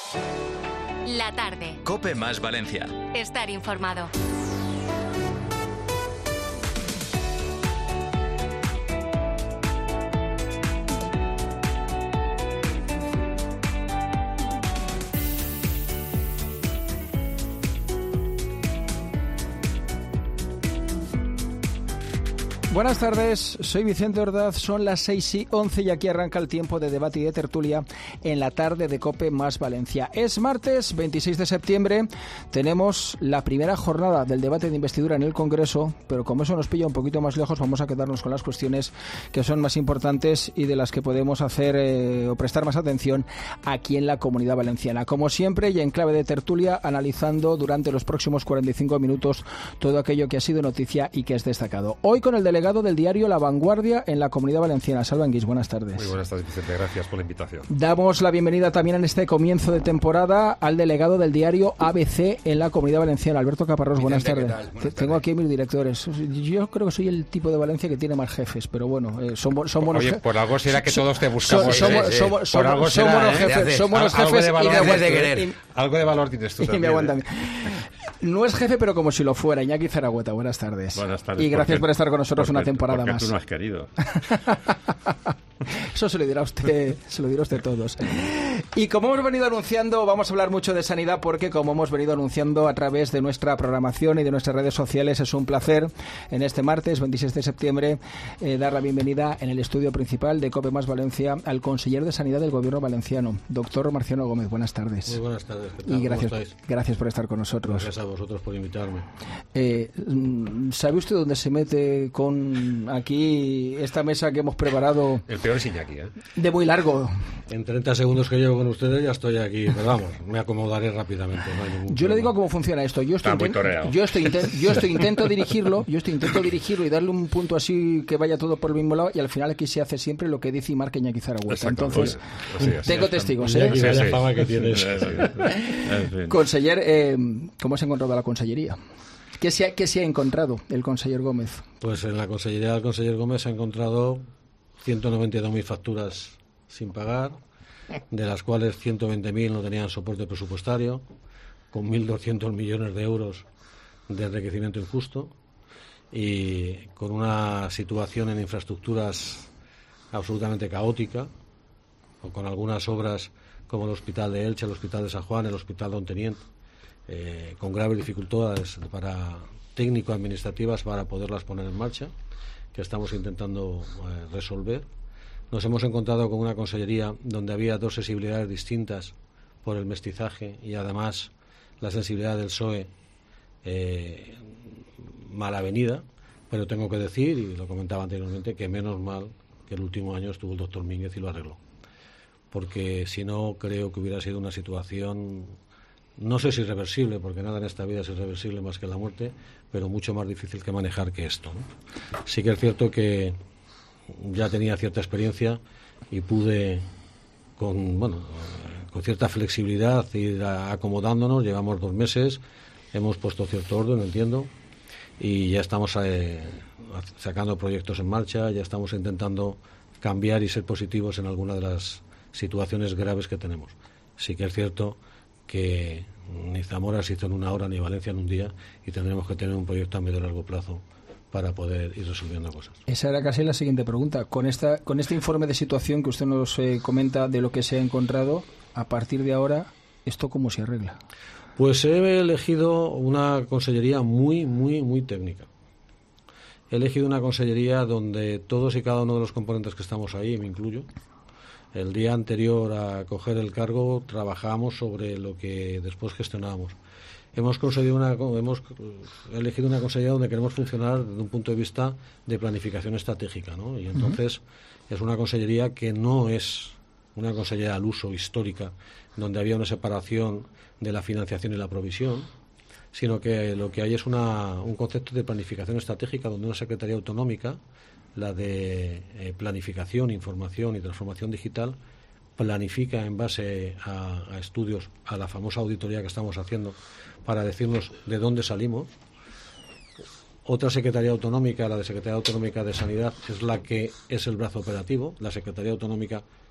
La tarde. COPE más Valencia. Estar informado. Buenas tardes, soy Vicente Ordaz, son las 6:11 y aquí arranca el tiempo de debate y de tertulia en la tarde de COPE más Valencia. Es martes 26 de septiembre, tenemos la primera jornada del debate de investidura en el Congreso, pero como eso nos pilla un poquito más lejos, vamos a quedarnos con las cuestiones que son más importantes y de las que podemos hacer o prestar más atención aquí en la Comunidad Valenciana. Como siempre y en clave de tertulia, analizando durante los próximos 45 minutos todo aquello que ha sido noticia y que es destacado. Hoy con el delegado del diario La Vanguardia en la Comunidad Valenciana. Salva Anguís, buenas tardes. Muy buenas tardes, Vicente. Gracias por la invitación. Damos la bienvenida también en este comienzo de temporada al delegado del diario ABC en la Comunidad Valenciana, Alberto Caparrós. Buenas tardes. Tengo aquí a mis directores. Yo creo que soy el tipo de Valencia que tiene más jefes, pero bueno, son buenos jefes. Oye, por algo será que todos te buscamos. Somos buenos jefes y me aguantan. Algo de valor tienes tú. Y me aguantan. No es jefe, pero como si lo fuera. Iñaki Zaragoza, buenas tardes. Buenas tardes. Y gracias por estar con nosotros una temporada porque más. Tú no has querido. Eso se lo dirá usted todos. Y como hemos venido anunciando, vamos a hablar mucho de sanidad porque como hemos venido anunciando a través de nuestra programación y de nuestras redes sociales, es un placer en este martes 26 de septiembre dar la bienvenida en el estudio principal de COPE más Valencia al conseller de Sanidad del Gobierno valenciano, doctor Marciano Gómez. Buenas tardes. Muy buenas tardes. ¿Qué tal? Y gracias por estar con nosotros. Gracias a vosotros por invitarme. ¿Sabe usted dónde se mete con aquí esta mesa que hemos preparado? El peor es Iñaki, ¿eh? De muy largo. En 30 segundos que llevo con ustedes ya estoy aquí, pero vamos, me acomodaré rápidamente. No hay ningún yo le digo problema. cómo funciona esto. Yo intento dirigirlo y darle un punto así que vaya todo por el mismo lado y al final aquí se hace siempre lo que dice y marca Iñaki Zaragoza. Entonces, tengo testigos. Iñaki, vaya fama que tienes. Conseller, ¿cómo se ha encontrado la consellería? ¿Qué se ha encontrado el conseller Gómez? Pues en la consellería del conseller Gómez se ha encontrado 192.000 facturas sin pagar, de las cuales 120.000 no tenían soporte presupuestario, con 1.200 millones de euros de enriquecimiento injusto y con una situación en infraestructuras absolutamente caótica, o con algunas obras como el Hospital de Elche, el Hospital de San Juan, el Hospital Don Teniente, con graves dificultades técnico-administrativas para poderlas poner en marcha, que estamos intentando resolver. Nos hemos encontrado con una consellería donde había dos sensibilidades distintas por el mestizaje y además la sensibilidad del PSOE mal avenida, pero tengo que decir, y lo comentaba anteriormente, que menos mal que el último año estuvo el doctor Mínguez y lo arregló, porque si no creo que hubiera sido una situación, no sé si irreversible, porque nada en esta vida es irreversible más que la muerte, pero mucho más difícil que manejar que esto, ¿no? Sí que es cierto que ya tenía cierta experiencia y pude con cierta flexibilidad ir acomodándonos. Llevamos 2 meses, hemos puesto cierto orden, entiendo, y ya estamos sacando proyectos en marcha, ya estamos intentando cambiar y ser positivos en alguna de las situaciones graves que tenemos. Sí que es cierto que ni Zamora se hizo en 1 hora ni Valencia en 1 día y tendremos que tener un proyecto a medio y largo plazo para poder ir resolviendo cosas. Esa era casi la siguiente pregunta. Con este informe de situación que usted nos comenta de lo que se ha encontrado, a partir de ahora, ¿esto cómo se arregla? Pues he elegido una consellería muy, muy, muy técnica. He elegido una consellería donde todos y cada uno de los componentes que estamos ahí, me incluyo, el día anterior a coger el cargo trabajábamos sobre lo que después gestionábamos. Hemos elegido una consellería donde queremos funcionar desde un punto de vista de planificación estratégica, ¿no? Y entonces es una consellería que no es una consellería al uso histórica, donde había una separación de la financiación y la provisión, sino que lo que hay es un concepto de planificación estratégica donde una secretaría autonómica, la de planificación, información y transformación digital, planifica en base a estudios, a la famosa auditoría que estamos haciendo para decirnos de dónde salimos. Otra Secretaría Autonómica, la de Secretaría Autonómica de Sanidad, es la que es el brazo operativo. La Secretaría Autonómica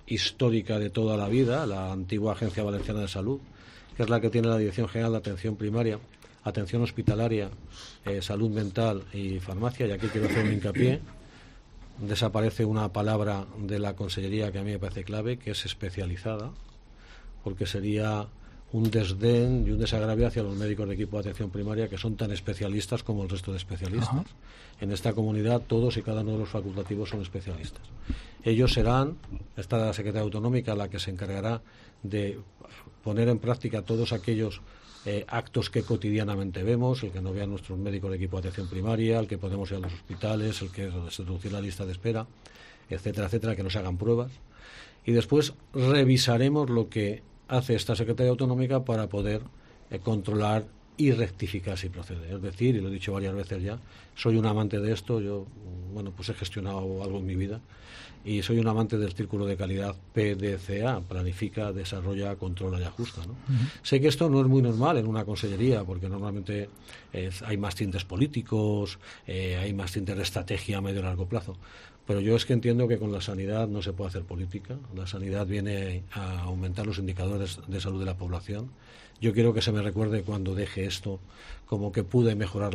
histórica de toda la vida, la antigua Agencia Valenciana de Salud, que es la que tiene la Dirección General de Atención Primaria, Atención Hospitalaria, Salud Mental y Farmacia, y aquí quiero hacer un hincapié. Desaparece una palabra de la consellería que a mí me parece clave, que es especializada, porque sería un desdén y un desagravio hacia los médicos de equipo de atención primaria, que son tan especialistas como el resto de especialistas. Ajá. En esta comunidad todos y cada uno de los facultativos son especialistas. Ellos serán, esta Secretaría Autonómica la que se encargará de poner en práctica todos aquellos actos que cotidianamente vemos, el que no vean nuestros médicos de equipo de atención primaria, el que podemos ir a los hospitales, el que se reducir la lista de espera, etcétera, etcétera, que nos hagan pruebas. Y después revisaremos lo que hace esta Secretaría Autonómica para poder controlar y rectificar si procede. Es decir, y lo he dicho varias veces ya, soy un amante de esto. Yo, pues he gestionado algo en mi vida y soy un amante del círculo de calidad PDCA, planifica, desarrolla, controla y ajusta, ¿no? Sé que esto no es muy normal en una consellería, porque normalmente hay más tintes políticos, hay más tintes de estrategia a medio y largo plazo. Pero yo es que entiendo que con la sanidad no se puede hacer política. La sanidad viene a aumentar los indicadores de salud de la población. Yo quiero que se me recuerde cuando deje esto como que pude mejorar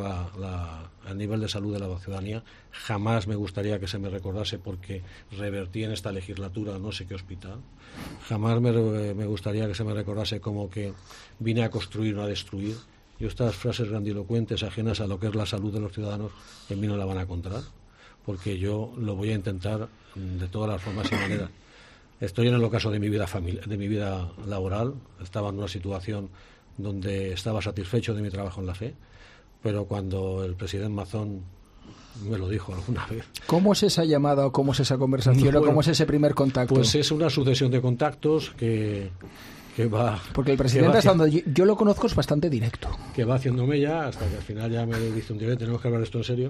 el nivel de salud de la ciudadanía. Jamás me gustaría que se me recordase porque revertí en esta legislatura no sé qué hospital. Jamás me gustaría que se me recordase como que vine a construir, no a destruir. Y estas frases grandilocuentes ajenas a lo que es la salud de los ciudadanos en mí no la van a encontrar, porque yo lo voy a intentar de todas las formas y maneras. Estoy en el ocaso de mi vida de mi vida laboral. Estaba en una situación donde estaba satisfecho de mi trabajo en la fe, pero cuando el presidente Mazón me lo dijo alguna vez. ¿Cómo es esa llamada o cómo es esa conversación o cómo es ese primer contacto? Pues es una sucesión de contactos que va... Porque el presidente, hasta donde yo lo conozco, es bastante directo. Que va haciéndome ya, hasta que al final ya me dice un día, tenemos que hablar esto en serio.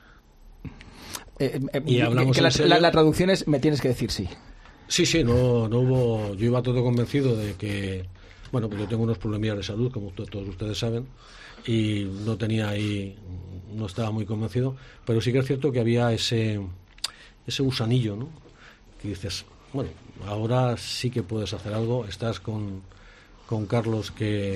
Y hablamos en serio. La traducción es, me tienes que decir sí. Sí, no hubo... Yo iba todo convencido de que... Bueno, pues yo tengo unos problemillas de salud, como todos ustedes saben, y no estaba muy convencido, pero sí que es cierto que había ese gusanillo, ¿no? Que dices, bueno, ahora sí que puedes hacer algo, estás con Carlos que,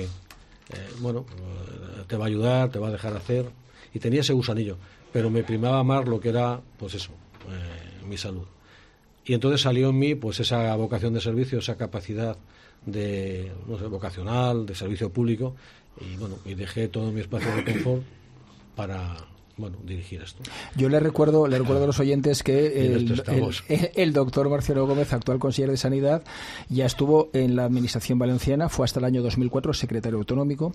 te va a ayudar, te va a dejar hacer, y tenía ese gusanillo, pero me primaba más lo que era, pues eso, mi salud. Y entonces salió en mí pues esa vocación de servicio, esa capacidad de vocacional, de servicio público, y dejé todo mi espacio de confort para dirigir esto. Yo le recuerdo a los oyentes que el doctor Marciano Gómez, actual consejero de Sanidad, ya estuvo en la Administración valenciana, fue hasta el año 2004 secretario autonómico.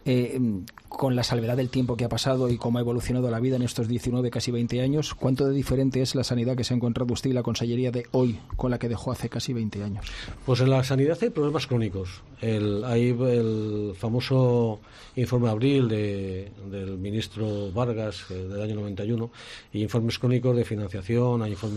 Con la salvedad del tiempo que ha pasado y cómo ha evolucionado la vida en estos 19, casi 20 años, ¿cuánto de diferente es la sanidad que se ha encontrado usted y la consellería de hoy con la que dejó hace casi 20 años? Pues en la sanidad hay problemas crónicos. Hay el famoso informe de abril del ministro Vargas del año 91, y informes crónicos de financiación,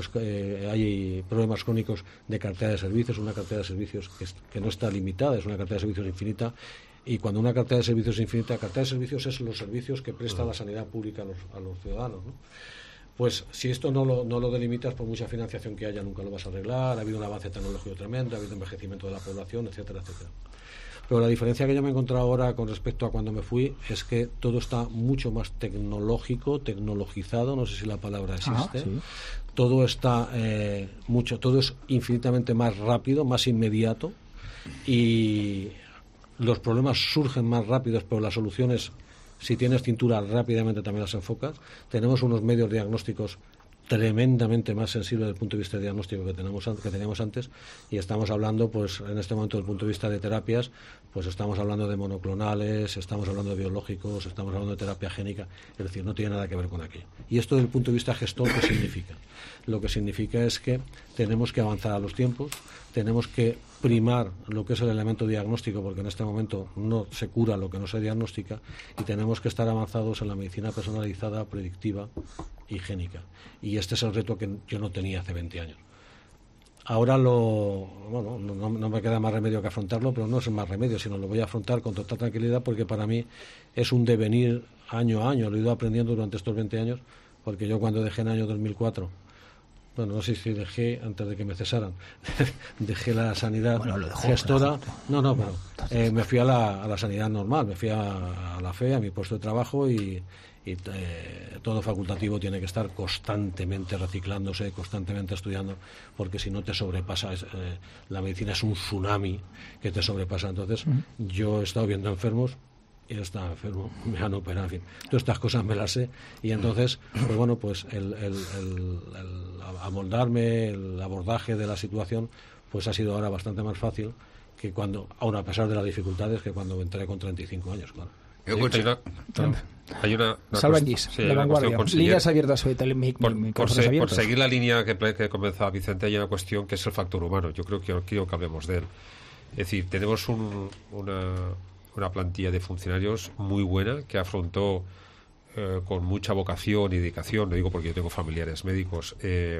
hay problemas crónicos de cartera de servicios, una cartera de servicios que no está limitada, es una cartera de servicios infinita. Y cuando una cartera de servicios es infinita, cartera de servicios es los servicios que presta la sanidad pública a los ciudadanos, ¿no? Pues si esto no lo delimitas, por mucha financiación que haya, nunca lo vas a arreglar. Ha habido un avance tecnológico tremendo, ha habido envejecimiento de la población, etcétera, etcétera. Pero la diferencia que yo me he encontrado ahora con respecto a cuando me fui es que todo está mucho más tecnologizado, no sé si la palabra existe. Sí. Todo está todo es infinitamente más rápido, más inmediato, y los problemas surgen más rápidos, pero las soluciones, si tienes cintura, rápidamente también las enfocas. Tenemos unos medios diagnósticos tremendamente más sensibles desde el punto de vista diagnóstico que teníamos antes, y estamos hablando, pues en este momento, desde el punto de vista de terapias, pues estamos hablando de monoclonales, estamos hablando de biológicos, estamos hablando de terapia génica, es decir, no tiene nada que ver con aquello. Y esto desde el punto de vista gestor, ¿qué significa? Lo que significa es que tenemos que avanzar a los tiempos, tenemos que primar lo que es el elemento diagnóstico, porque en este momento no se cura lo que no se diagnostica, y tenemos que estar avanzados en la medicina personalizada, predictiva y génica. Y este es el reto que yo no tenía hace 20 años. Ahora no me queda más remedio que afrontarlo, pero no es más remedio, sino lo voy a afrontar con total tranquilidad, porque para mí es un devenir año a año. Lo he ido aprendiendo durante estos 20 años, porque yo cuando dejé en el año 2004 bueno, no sé si dejé antes de que me cesaran, dejé la sanidad Lo dejó, gestora. Claro. Pero me fui a la sanidad normal, me fui a la FE, a mi puesto de trabajo y todo facultativo tiene que estar constantemente reciclándose, constantemente estudiando, porque si no te sobrepasa, la medicina es un tsunami que te sobrepasa. Entonces, yo he estado viendo enfermos, y estaba enfermo, me han operado, en fin, todas estas cosas me las sé, y entonces, pues bueno, pues el amoldarme, el abordaje de la situación, pues ha sido ahora bastante más fácil que cuando, aun a pesar de las dificultades, que cuando entré con 35 años, claro. Hay una Salvanguis, sí, La Vanguardia. Líneas abiertas hoy, por seguir la línea que comenzaba Vicente, hay una cuestión que es el factor humano. Yo creo que hablemos de él. Es decir, tenemos una plantilla de funcionarios muy buena que afrontó con mucha vocación y dedicación, lo digo porque yo tengo familiares médicos,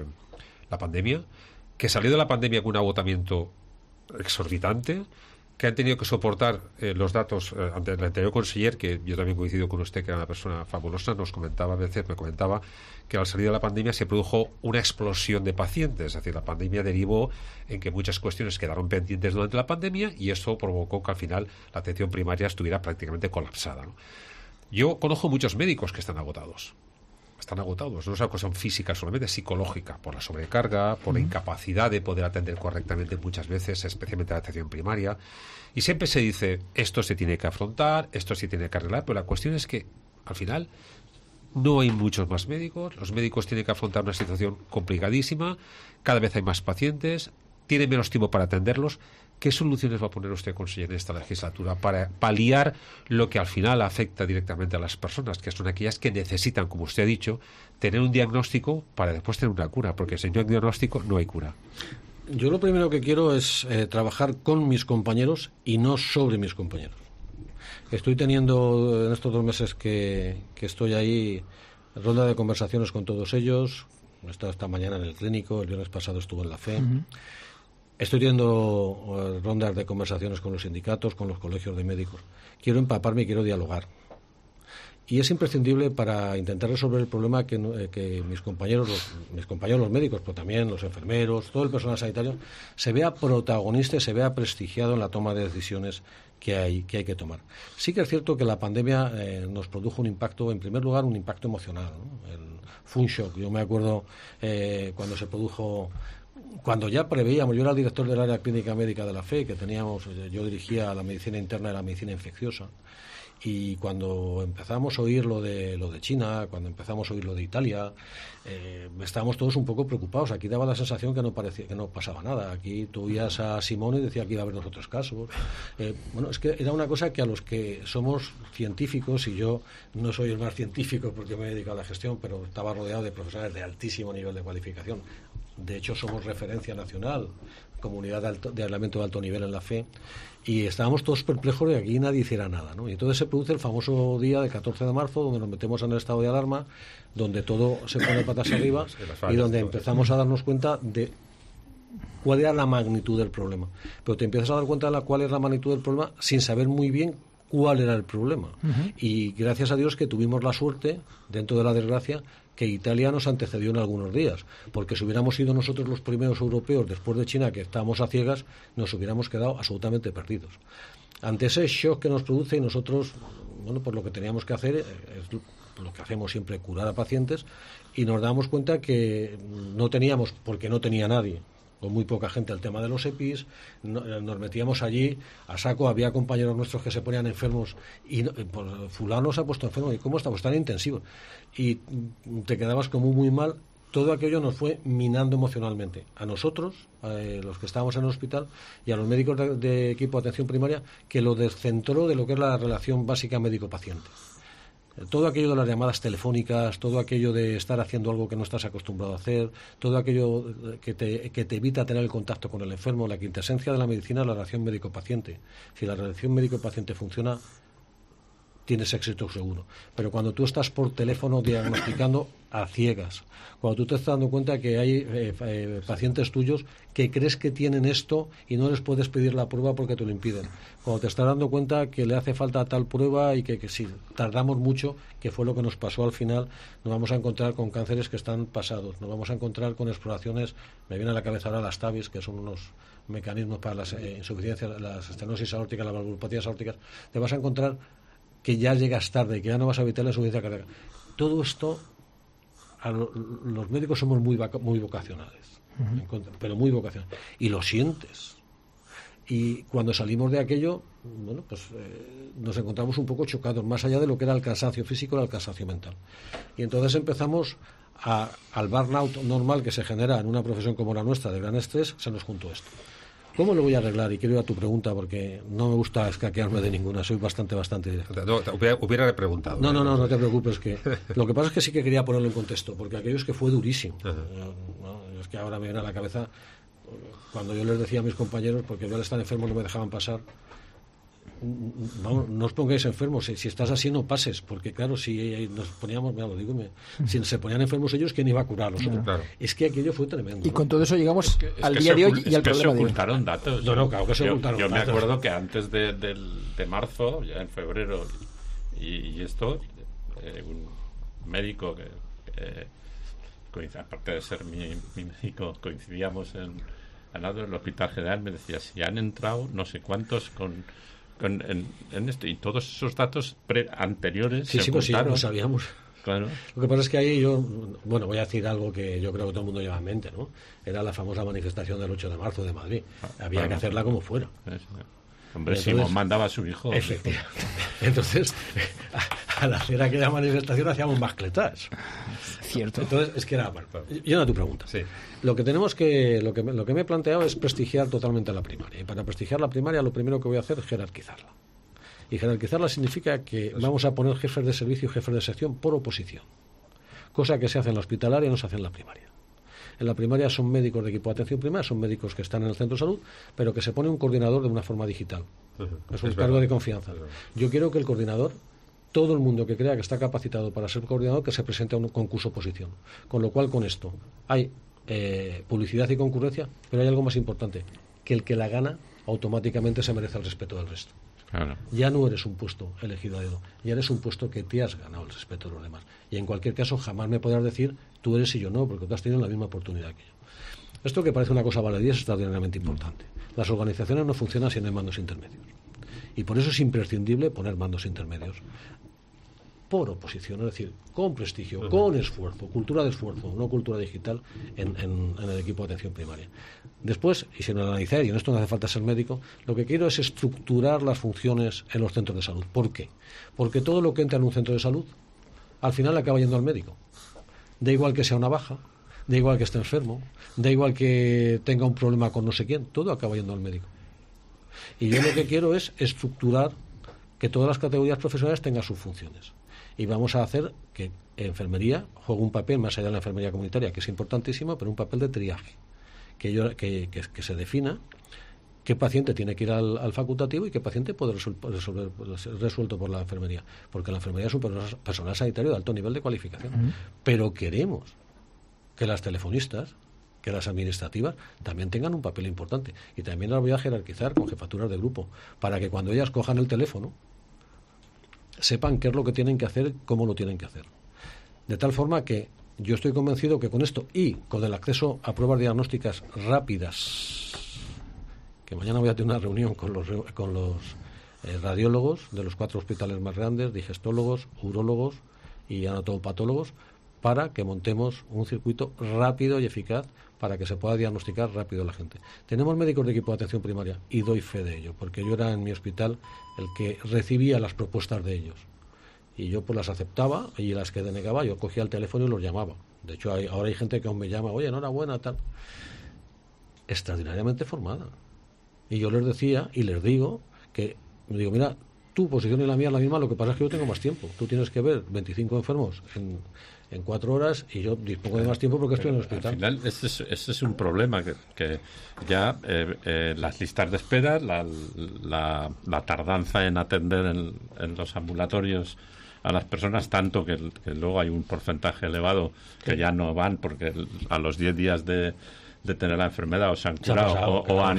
la pandemia, que salió de la pandemia con un agotamiento exorbitante, que han tenido que soportar los datos ante el anterior conseller, que yo también coincido con usted, que era una persona fabulosa, me comentaba que al salir de la pandemia se produjo una explosión de pacientes, es decir, la pandemia derivó en que muchas cuestiones quedaron pendientes durante la pandemia y eso provocó que al final la atención primaria estuviera prácticamente colapsada, ¿no? Yo conozco muchos médicos que están agotados, no es una cuestión física solamente, psicológica, por la sobrecarga, por la incapacidad de poder atender correctamente muchas veces, especialmente la atención primaria. Y siempre se dice, esto se tiene que afrontar, esto se tiene que arreglar, pero la cuestión es que, al final, no hay muchos más médicos, los médicos tienen que afrontar una situación complicadísima, cada vez hay más pacientes, tienen menos tiempo para atenderlos. ¿Qué soluciones va a poner usted, consejero, en esta legislatura para paliar lo que al final afecta directamente a las personas, que son aquellas que necesitan, como usted ha dicho, tener un diagnóstico para después tener una cura? Porque sin un diagnóstico no hay cura. Yo lo primero que quiero es trabajar con mis compañeros y no sobre mis compañeros. Estoy teniendo en estos 2 meses que estoy ahí ronda de conversaciones con todos ellos. He estado esta mañana en el clínico, el viernes pasado estuve en la FE. Estoy teniendo rondas de conversaciones con los sindicatos, con los colegios de médicos. Quiero empaparme y quiero dialogar. Y es imprescindible para intentar resolver el problema que mis compañeros los médicos, pero también los enfermeros, todo el personal sanitario, se vea protagonista y se vea prestigiado en la toma de decisiones que hay que tomar. Sí que es cierto que la pandemia nos produjo un impacto, en primer lugar, un impacto emocional, ¿no? Fue un shock. Yo me acuerdo cuando se produjo... Cuando ya preveíamos, yo era el director del área clínica médica de la FE, yo dirigía la medicina interna y la medicina infecciosa, y cuando empezamos a oír lo de China, cuando empezamos a oír lo de Italia, estábamos todos un poco preocupados. Aquí daba la sensación que no pasaba nada. Aquí tú oías a Simone y decía que iba a haber 2 o 3 casos. Bueno, es que era una cosa que a los que somos científicos, y yo no soy el más científico porque me he dedicado a la gestión, pero estaba rodeado de profesionales de altísimo nivel de cualificación. De hecho, somos referencia nacional, comunidad de aislamiento de alto nivel en la FE, y estábamos todos perplejos de que aquí nadie hiciera nada, ¿no? Y entonces se produce el famoso día del 14 de marzo, donde nos metemos en el estado de alarma, donde todo se pone patas arriba y donde empezamos a darnos cuenta de cuál era la magnitud del problema. Pero te empiezas a dar cuenta de cuál es la magnitud del problema sin saber muy bien cuál era el problema. Y gracias a Dios que tuvimos la suerte, dentro de la desgracia, que Italia nos antecedió en algunos días, porque si hubiéramos sido nosotros los primeros europeos después de China, que estábamos a ciegas, nos hubiéramos quedado absolutamente perdidos. Ante ese shock que nos produce, y nosotros, bueno, pues lo que teníamos que hacer es lo que hacemos siempre, curar a pacientes, y nos damos cuenta que no teníamos, porque no tenía nadie, con muy poca gente, el tema de los EPIs, nos metíamos allí a saco. Había compañeros nuestros que se ponían enfermos y pues, fulano se ha puesto enfermo, ¿y cómo está? Pues tan intensivo, y te quedabas como muy mal. Todo aquello nos fue minando emocionalmente a nosotros, los que estábamos en el hospital, y a los médicos de equipo de atención primaria, que lo descentró de lo que es la relación básica médico-paciente. Todo aquello de las llamadas telefónicas, todo aquello de estar haciendo algo que no estás acostumbrado a hacer, todo aquello que te evita tener el contacto con el enfermo. La quintesencia de la medicina es la relación médico-paciente. Si la relación médico-paciente funciona, tienes éxito seguro. Pero cuando tú estás por teléfono diagnosticando a ciegas, cuando tú te estás dando cuenta que hay pacientes tuyos que crees que tienen esto y no les puedes pedir la prueba porque te lo impiden, cuando te estás dando cuenta que le hace falta tal prueba y que si tardamos mucho, que fue lo que nos pasó al final, nos vamos a encontrar con cánceres que están pasados, nos vamos a encontrar con exploraciones, me viene a la cabeza ahora las TAVIs, que son unos mecanismos para las insuficiencias, las estenosis aórticas, las valvulopatías aórticas, te vas a encontrar que ya llegas tarde, que ya no vas a evitar la insuficiencia cardíaca. Todo esto, los médicos somos muy vocacionales, pero muy vocacionales, y lo sientes. Y cuando salimos de aquello, bueno, pues nos encontramos un poco chocados, más allá de lo que era el cansancio físico, era el cansancio mental. Y entonces empezamos al burnout normal que se genera en una profesión como la nuestra, de gran estrés, se nos juntó esto. ¿Cómo lo voy a arreglar? Y quiero ir a tu pregunta porque no me gusta escaquearme de ninguna, soy bastante directo. No, hubiera preguntado. No te preocupes, que lo que pasa es que sí que quería ponerlo en contexto, porque aquello es que fue durísimo. Es que ahora me viene a la cabeza cuando yo les decía a mis compañeros, porque yo al estar enfermo no me dejaban pasar, no os pongáis enfermos, si estás así no pases, porque claro, si nos poníamos, mira, lo digo, si se ponían enfermos ellos, ¿quién iba a curarlos? Claro. Es que aquello fue tremendo. Y con todo eso llegamos al día de hoy y al problema de hoy. Se ocultaron datos. Claro que se ocultaron datos. Yo me acuerdo que antes de marzo, ya en febrero, y esto, un médico que aparte de ser mi médico, coincidíamos en el Hospital General, me decía, si han entrado no sé cuántos en esto, y todos esos datos anteriores se ocultaron. Lo sabíamos. Claro. Lo que pasa es que ahí voy a decir algo que yo creo que todo el mundo lleva en mente, ¿no? Era la famosa manifestación del 8 de marzo de Madrid. Había que hacerla como fuera. Hombre, Simón mandaba a su hijo. Efectivamente. Entonces, al hacer aquella manifestación hacíamos mascletas. Cierto. Entonces, es que era... Bueno, yendo a tu pregunta. Sí. Lo que me he planteado es prestigiar totalmente la primaria. Y para prestigiar la primaria, lo primero que voy a hacer es jerarquizarla. Y jerarquizarla significa que vamos a poner jefes de servicio y jefes de sección por oposición. Cosa que se hace en la hospitalaria y no se hace en la primaria. En la primaria son médicos de equipo de atención primaria, son médicos que están en el centro de salud, pero que se pone un coordinador de una forma digital. Es un cargo de confianza. Yo quiero que el coordinador, todo el mundo que crea que está capacitado para ser coordinador, que se presente a un concurso oposición. Con lo cual, con esto, hay publicidad y concurrencia, pero hay algo más importante, que el que la gana automáticamente se merece el respeto del resto. Claro. Ya no eres un puesto elegido a dedo, ya eres un puesto que te has ganado el respeto de los demás. Y en cualquier caso jamás me podrás decir tú eres y yo no, porque tú has tenido la misma oportunidad que yo. Esto, que parece una cosa baladí, es extraordinariamente importante. Las organizaciones no funcionan si no hay mandos intermedios. Y por eso es imprescindible poner mandos intermedios por oposición, es decir, con prestigio, con esfuerzo, cultura de esfuerzo, no cultura digital en el equipo de atención primaria. Después, y sin analizar, y en esto no hace falta ser médico, lo que quiero es estructurar las funciones en los centros de salud. ¿Por qué? Porque todo lo que entra en un centro de salud, al final acaba yendo al médico. Da igual que sea una baja, da igual que esté enfermo, da igual que tenga un problema con no sé quién, todo acaba yendo al médico. Y yo lo que quiero es estructurar que todas las categorías profesionales tengan sus funciones. Y vamos a hacer que enfermería juegue un papel, más allá de la enfermería comunitaria, que es importantísimo, pero un papel de triaje. Que se defina qué paciente tiene que ir al facultativo y qué paciente puede ser resuelto por la enfermería. Porque la enfermería es un personal sanitario de alto nivel de cualificación. Pero queremos que las telefonistas, que las administrativas, también tengan un papel importante. Y también las voy a jerarquizar con jefaturas de grupo, para que cuando ellas cojan el teléfono, sepan qué es lo que tienen que hacer, cómo lo tienen que hacer. De tal forma que yo estoy convencido que con esto y con el acceso a pruebas diagnósticas rápidas, que mañana voy a tener una reunión con los radiólogos de los 4 hospitales más grandes, digestólogos, urólogos y anatopatólogos, para que montemos un circuito rápido y eficaz para que se pueda diagnosticar rápido a la gente. Tenemos médicos de equipo de atención primaria y doy fe de ello, porque yo era en mi hospital el que recibía las propuestas de ellos. Y yo pues las aceptaba, y las que denegaba yo cogía el teléfono y los llamaba. De hecho, ahora hay gente que aún me llama, oye, enhorabuena, tal. Extraordinariamente formada. Y yo les decía y les digo que, mira, tu posición y la mía es la misma, lo que pasa es que yo tengo más tiempo. Tú tienes que ver 25 enfermos en 4 horas y yo dispongo de más tiempo porque estoy en el hospital. Al final, ese es un problema que ya las listas de espera, la tardanza en atender en los ambulatorios a las personas, tanto que luego hay un porcentaje elevado que ya no van porque a los 10 días de tener la enfermedad o se han curado o han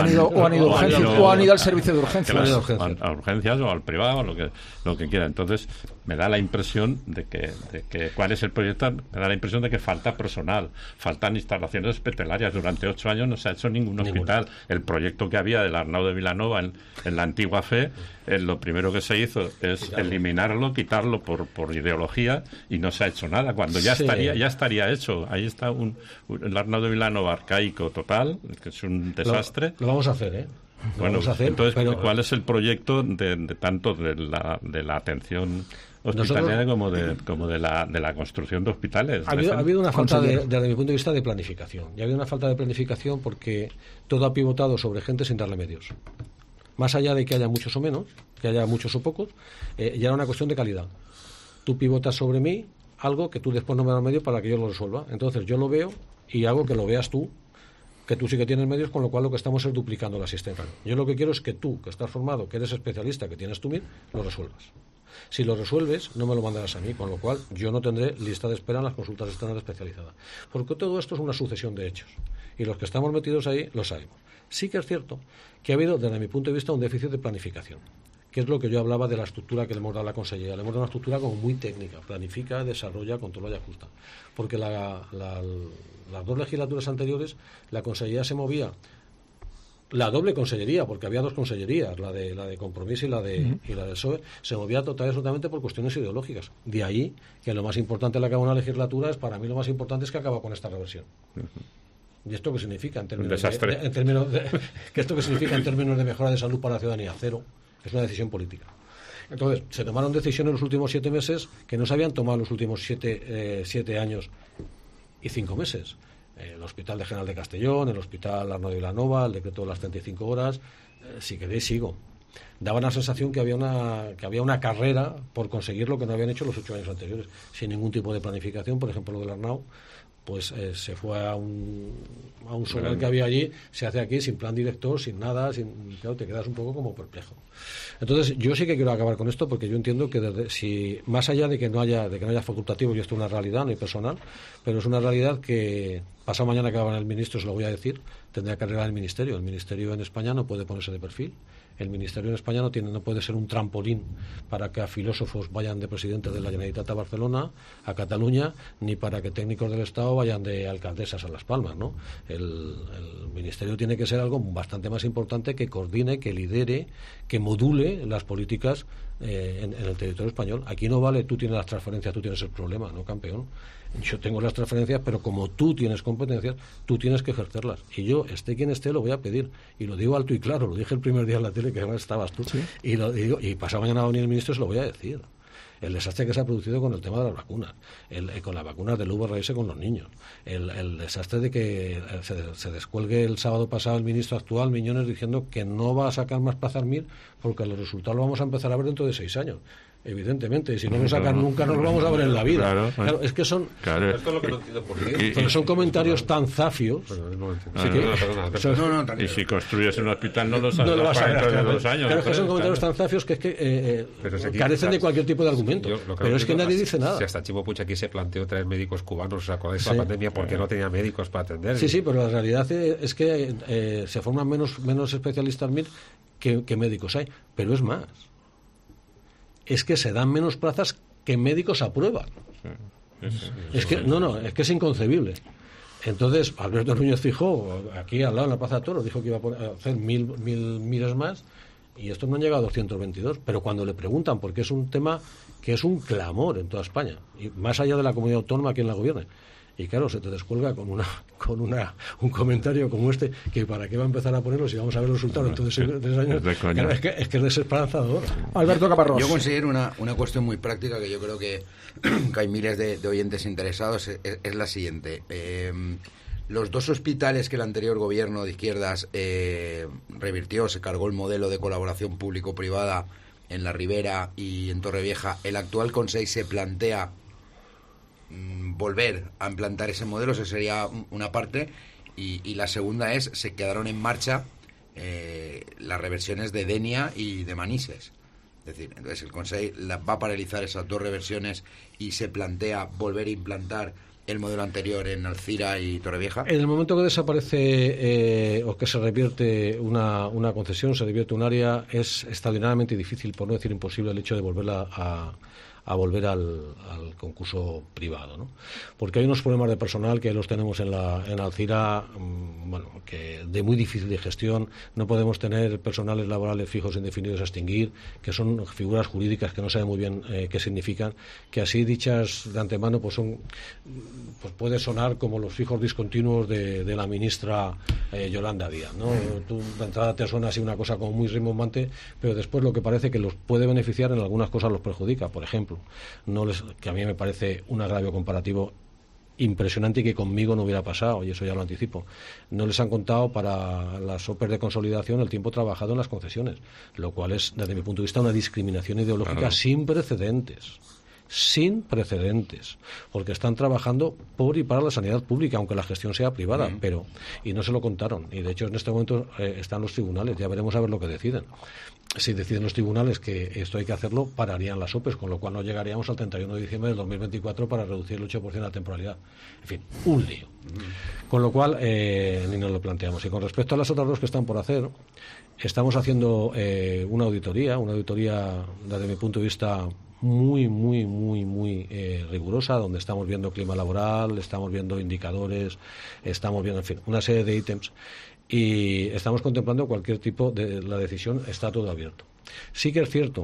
ido al servicio de urgencias, a urgencias o al privado o lo que quiera. Entonces me da la impresión de que ¿cuál es el proyecto? Me da la impresión de que falta personal, faltan instalaciones hospitalarias. Durante 8 años no se ha hecho ningún hospital. El proyecto que había del Arnau de Vilanova en la antigua fe, lo primero que se hizo es eliminarlo, quitarlo por ideología, y no se ha hecho nada cuando ya estaría hecho. Ahí está el Arnau de Vilanova arcaico total, que es un desastre. Lo vamos a hacer, ¿eh? Bueno, entonces, ¿cuál es el proyecto tanto de la atención hospitalaria como de la construcción de hospitales? Ha habido una falta, desde mi punto de vista, de planificación. Y ha habido una falta de planificación porque todo ha pivotado sobre gente sin darle medios. Más allá de que haya muchos o menos, que haya muchos o pocos, ya era una cuestión de calidad. Tú pivotas sobre mí algo que tú después no me das medios para que yo lo resuelva. Entonces yo lo veo y hago que lo veas tú, que tú sí que tienes medios, con lo cual lo que estamos es duplicando la asistencia. Yo lo que quiero es que tú, que estás formado, que eres especialista, que tienes tu MIR, lo resuelvas. Si lo resuelves, no me lo mandarás a mí, con lo cual yo no tendré lista de espera en las consultas externas especializadas. Porque todo esto es una sucesión de hechos. Y los que estamos metidos ahí lo sabemos. Sí que es cierto que ha habido, desde mi punto de vista, un déficit de planificación, que es lo que yo hablaba de la estructura que le hemos dado a la Consellería. Le hemos dado una estructura como muy técnica, planifica, desarrolla, controla y ajusta. Porque las 2 legislaturas anteriores la Consellería se movía, la doble consellería, porque había 2 consellerías, la de Compromís y la de PSOE, se movía totalmente por cuestiones ideológicas. De ahí que lo más importante de la que acaba una legislatura para mí lo más importante es que acaba con esta reversión. ¿Y esto qué significa en términos ¿esto qué significa en términos de mejora de salud para la ciudadanía? Cero. Es una decisión política. Entonces, se tomaron decisiones en los últimos 7 meses que no se habían tomado en los últimos 7 años y 5 meses. El Hospital de General de Castellón, el Hospital Arnau de Vilanova, el decreto de las 35 horas, si queréis sigo. Daba la sensación que había una carrera por conseguir lo que no habían hecho los 8 años anteriores, sin ningún tipo de planificación. Por ejemplo, lo del Arnau, pues se fue a un solar que había allí, se hace aquí sin plan director, sin nada, claro, te quedas un poco como perplejo. Entonces, yo sí que quiero acabar con esto, porque yo entiendo que si más allá de que no haya facultativo, y esto es una realidad, no hay personal, pero es una realidad que pasado mañana que va el ministro, se lo voy a decir, tendrá que arreglar el ministerio. El ministerio en España no puede ponerse de perfil. El ministerio en España no puede ser un trampolín para que a filósofos vayan de presidente de la Generalitat a Barcelona, a Cataluña, ni para que técnicos del Estado vayan de alcaldesas a Las Palmas, ¿no? El ministerio tiene que ser algo bastante más importante, que coordine, que lidere, que module las políticas en el territorio español. Aquí no vale, tú tienes las transferencias, tú tienes el problema, ¿no, campeón? Yo tengo las transferencias, pero como tú tienes competencias, tú tienes que ejercerlas. Y yo, esté quien esté, lo voy a pedir. Y lo digo alto y claro, lo dije el primer día en la tele, que además estabas tú. ¿Sí? Y pasado mañana va a venir el ministro, se lo voy a decir. El desastre que se ha producido con el tema de las vacunas, con las vacunas del VRS con los niños, el desastre de que se descuelgue el sábado pasado el ministro actual, Miñones, diciendo que no va a sacar más plazas MIR porque los resultados los vamos a empezar a ver dentro de 6 años. Evidentemente, y si no lo sacan nunca, no lo vamos a ver en la vida. Claro, es que son. Claro. Esto es lo que no entiendo por qué. Pero son comentarios tan zafios. Y si construyes un hospital, no lo vas a ver dentro de 2 años. Claro, es que son comentarios tan zafios que es que carecen de cualquier tipo de argumento. Pero es que nadie dice nada. Si hasta Chimo Puig aquí se planteó traer médicos cubanos, ¿os acordáis de la pandemia? Porque no tenía médicos para atender. Sí, pero la realidad es que se forman menos especialistas MIR que médicos hay. Pero es más. Es que se dan menos plazas que médicos aprueban. Es que es inconcebible. Entonces, Alberto Núñez Feijóo, aquí al lado en la Plaza de Toros, dijo que iba a hacer 1000 MIRs más, y estos no han llegado a 222. Pero cuando le preguntan, porque es un tema que es un clamor en toda España, y más allá de la comunidad autónoma, quien la gobierne. Y claro, se te descuelga con un comentario como este, que para qué va a empezar a ponerlo si vamos a ver los resultados dentro de 3 años. Claro, es que es desesperanzador. Alberto Caparrós. Yo considero una cuestión muy práctica, que yo creo que hay miles de oyentes interesados, es la siguiente. Los 2 hospitales que el anterior gobierno de izquierdas revirtió, se cargó el modelo de colaboración público-privada en la Ribera y en Torrevieja, el actual Consell se plantea volver a implantar ese modelo. Esa sería una parte, y la segunda es, se quedaron en marcha las reversiones de Denia y de Manises. Es decir, entonces el Consell va a paralizar esas dos reversiones y se plantea volver a implantar el modelo anterior en Alcira y Torrevieja. En el momento que desaparece o que se revierte una concesión, se revierte un área, es extraordinariamente difícil, por no decir imposible, el hecho de volverla a volver al concurso privado, ¿no? Porque hay unos problemas de personal que los tenemos en Alcira, que de muy difícil gestión. No podemos tener personales laborales fijos indefinidos a extinguir, que son figuras jurídicas que no saben muy bien qué significan, que así dichas de antemano pues puede sonar como los fijos discontinuos de la ministra Yolanda Díaz, ¿no? Tú de entrada te suena así una cosa como muy rimbombante, pero después lo que parece que los puede beneficiar en algunas cosas los perjudica. Por ejemplo, que a mí me parece un agravio comparativo impresionante y que conmigo no hubiera pasado, y eso ya lo anticipo. No les han contado para las OPEs de consolidación el tiempo trabajado en las concesiones, lo cual es, desde mi punto de vista, una discriminación ideológica sin precedentes, porque están trabajando por y para la sanidad pública, aunque la gestión sea privada, y no se lo contaron, y de hecho en este momento están los tribunales, ya veremos a ver lo que deciden. Si deciden los tribunales que esto hay que hacerlo, pararían las OPEs, con lo cual no llegaríamos al 31 de diciembre del 2024 para reducir el 8% de la temporalidad. En fin, un lío. Con lo cual, ni nos lo planteamos. Y con respecto a las otras dos que están por hacer, estamos haciendo una auditoría, desde mi punto de vista, muy rigurosa, donde estamos viendo clima laboral, estamos viendo indicadores, estamos viendo, en fin, una serie de ítems, y estamos contemplando cualquier tipo de la decisión. Está todo abierto. Sí que es cierto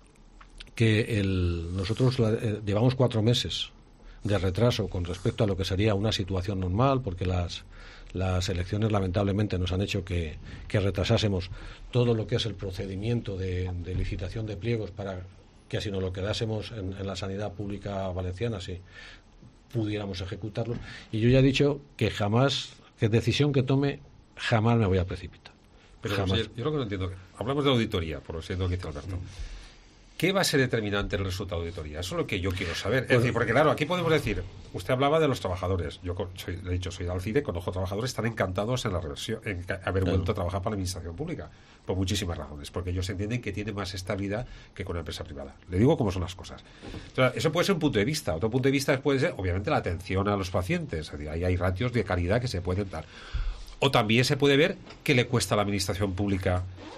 que nosotros llevamos 4 meses de retraso con respecto a lo que sería una situación normal, porque las elecciones lamentablemente nos han hecho que retrasásemos todo lo que es el procedimiento de licitación de pliegos, para que así nos lo quedásemos en la sanidad pública valenciana, si pudiéramos ejecutarlo. Y yo ya he dicho que decisión que tome, jamás me voy a precipitar. Pero jamás. Yo lo que no entiendo, hablamos de auditoría, por lo siento que dice Alberto. ¿Qué va a ser determinante el resultado de auditoría? Eso es lo que yo quiero saber. Es decir, porque claro, aquí podemos decir, usted hablaba de los trabajadores. Yo le he dicho, soy de Alcide, conozco trabajadores, están encantados en la reversión, en haber vuelto a trabajar para la administración pública, por muchísimas razones, porque ellos entienden que tiene más estabilidad que con una empresa privada. Le digo cómo son las cosas. Entonces, eso puede ser un punto de vista. Otro punto de vista puede ser, obviamente, la atención a los pacientes. Es decir, ahí hay ratios de calidad que se pueden dar. O también se puede ver qué le cuesta a la administración pública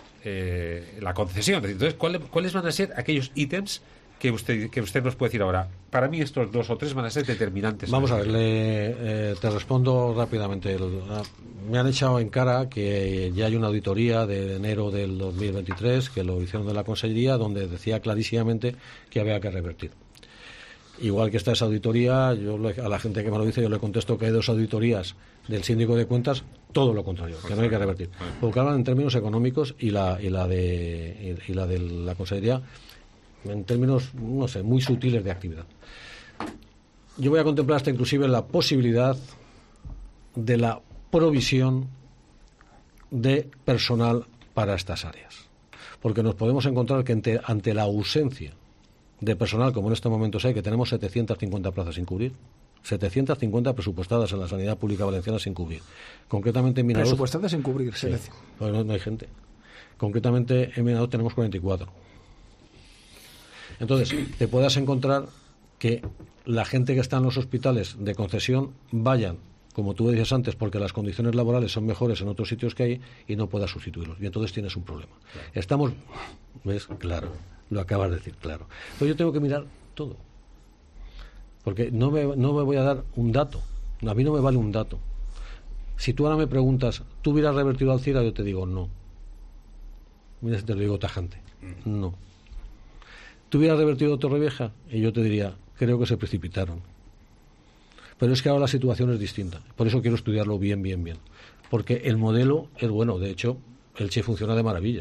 la concesión. Entonces, ¿cuáles van a ser aquellos ítems que usted nos puede decir ahora? Para mí estos 2 o 3 van a ser determinantes. Vamos a ver, te respondo rápidamente. Me han echado en cara que ya hay una auditoría de enero del 2023, que lo hicieron de la Consellería, donde decía clarísimamente que había que revertir. Igual que está esa auditoría, yo a la gente que me lo dice, yo le contesto que hay 2 auditorías del síndico de cuentas, todo lo contrario, que no hay que revertir. Porque hablan en términos económicos y la de la Consellería en términos, no sé, muy sutiles de actividad. Yo voy a contemplar hasta inclusive la posibilidad de la provisión de personal para estas áreas. Porque nos podemos encontrar que ante la ausencia de personal, como en este momento hay, que tenemos 750 plazas sin cubrir, 750 presupuestadas en la sanidad pública valenciana sin cubrir. Concretamente en Vinaluz... Presupuestadas sin cubrir, sí. Pues no hay gente. Concretamente en Vinaluz tenemos 44. Entonces, te puedas encontrar que la gente que está en los hospitales de concesión vayan, como tú decías antes, porque las condiciones laborales son mejores en otros sitios que hay, y no puedas sustituirlos. Y entonces tienes un problema. Claro. Estamos... ¿Ves? Claro. Lo acabas de decir, claro. Entonces yo tengo que mirar todo. Porque no me voy a dar un dato. A mí no me vale un dato. Si tú ahora me preguntas, ¿tú hubieras revertido Alcira? Yo te digo, no. Mira, te lo digo tajante. No. ¿Tú hubieras revertido Torrevieja? Y yo te diría, creo que se precipitaron. Pero es que ahora la situación es distinta. Por eso quiero estudiarlo bien. Porque el modelo es bueno. De hecho, Elche funciona de maravilla.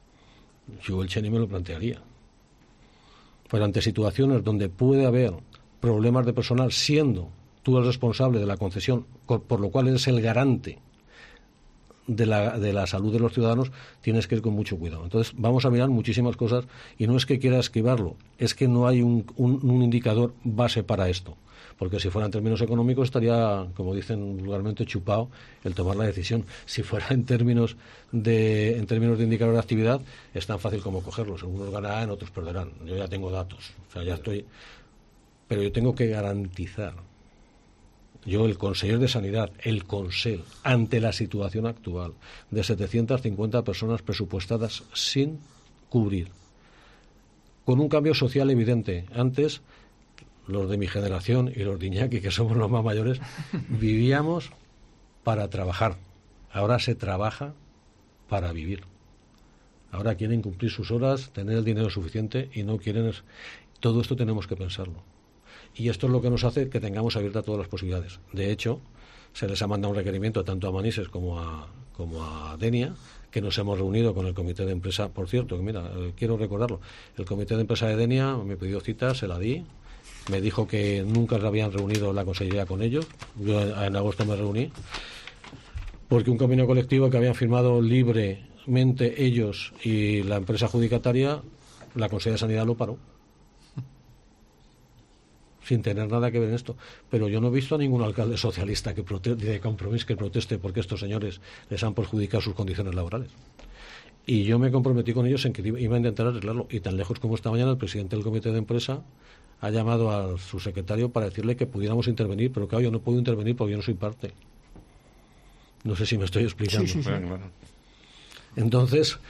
Yo Elche ni me lo plantearía. Pues ante situaciones donde puede haber problemas de personal, siendo tú el responsable de la concesión, por lo cual eres el garante de la salud de los ciudadanos, tienes que ir con mucho cuidado. Entonces, vamos a mirar muchísimas cosas y no es que quiera esquivarlo, es que no hay un indicador base para esto. Porque si fuera en términos económicos estaría, como dicen vulgarmente, chupado el tomar la decisión. Si fuera en términos de indicador de actividad, es tan fácil como cogerlos. Algunos ganarán, otros perderán. Yo ya tengo datos, o sea, ya estoy. Pero yo tengo que garantizar. Yo, el conseller de Sanidad, el Consell, ante la situación actual de 750 personas presupuestadas sin cubrir, con un cambio social evidente. Antes, los de mi generación y los de Iñaki, que somos los más mayores, vivíamos para trabajar. Ahora se trabaja para vivir. Ahora quieren cumplir sus horas, tener el dinero suficiente y no quieren... Todo esto tenemos que pensarlo. Y esto es lo que nos hace que tengamos abiertas todas las posibilidades. De hecho, se les ha mandado un requerimiento tanto a Manises como a Denia, que nos hemos reunido con el comité de empresa. Por cierto, que mira, quiero recordarlo, el comité de empresa de Denia me pidió cita, se la di. Me dijo que nunca se habían reunido la consellería con ellos. Yo en agosto me reuní. Porque un convenio colectivo que habían firmado libremente ellos y la empresa adjudicataria, la Consejería de Sanidad lo paró. Sin tener nada que ver en esto. Pero yo no he visto a ningún alcalde socialista de Compromís que proteste porque estos señores les han perjudicado sus condiciones laborales. Y yo me comprometí con ellos en que iba a intentar arreglarlo. Y tan lejos como esta mañana el presidente del comité de empresa ha llamado a su secretario para decirle que pudiéramos intervenir, pero claro, yo no puedo intervenir porque yo no soy parte. No sé si me estoy explicando. Sí. Bueno. Entonces,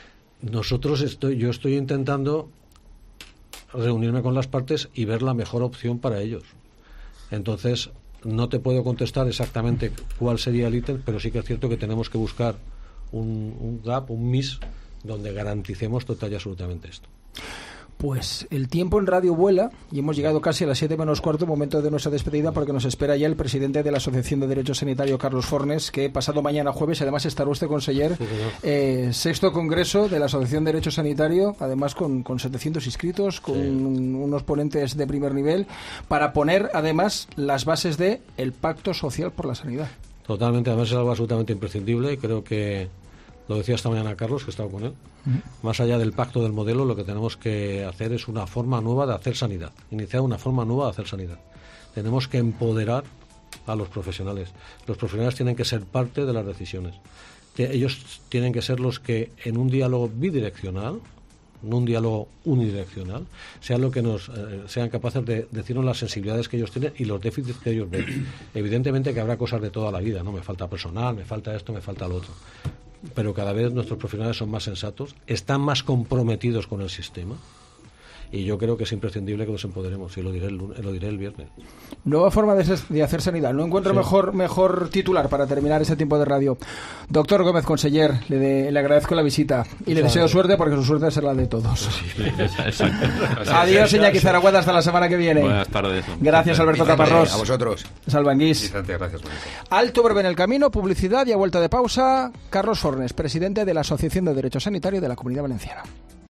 yo estoy intentando reunirme con las partes y ver la mejor opción para ellos. Entonces, no te puedo contestar exactamente cuál sería el ítem, pero sí que es cierto que tenemos que buscar un gap, un miss, donde garanticemos total y absolutamente esto. Pues el tiempo en radio vuela y hemos llegado casi a las 7 menos cuarto, momento de nuestra despedida, porque nos espera ya el presidente de la Asociación de Derecho Sanitario, Carlos Fornes, que pasado mañana jueves, además estará usted, conseller, sexto congreso de la Asociación de Derecho Sanitario, además con 700 inscritos, con unos ponentes de primer nivel, para poner además las bases de el Pacto Social por la Sanidad. Totalmente, además es algo absolutamente imprescindible y creo que lo decía esta mañana Carlos, que estaba con él. Más allá del pacto del modelo, lo que tenemos que hacer es una forma nueva de hacer sanidad. Iniciar una forma nueva de hacer sanidad. Tenemos que empoderar a los profesionales. Los profesionales tienen que ser parte de las decisiones. Ellos tienen que ser los que, en un diálogo bidireccional, no un diálogo unidireccional, sean capaces de decirnos las sensibilidades que ellos tienen y los déficits que ellos ven. Evidentemente que habrá cosas de toda la vida, ¿no? Me falta personal, me falta esto, me falta lo otro. Pero cada vez nuestros profesionales son más sensatos, están más comprometidos con el sistema y yo creo que es imprescindible que los empoderemos y lo diré el viernes. Nueva forma de hacer sanidad. No encuentro mejor titular para terminar este tiempo de radio. Doctor Gómez, conseller, le agradezco la visita y le deseo suerte porque su suerte será la de todos. Adiós, Iñaki Zaragoza, hasta la semana que viene. Buenas tardes. Gracias, Alberto Caparrós. A vosotros. Salvanguís. Gracias. Alto breve en el camino, publicidad y a vuelta de pausa, Carlos Fornes, presidente de la Asociación de Derecho Sanitario de la Comunidad Valenciana.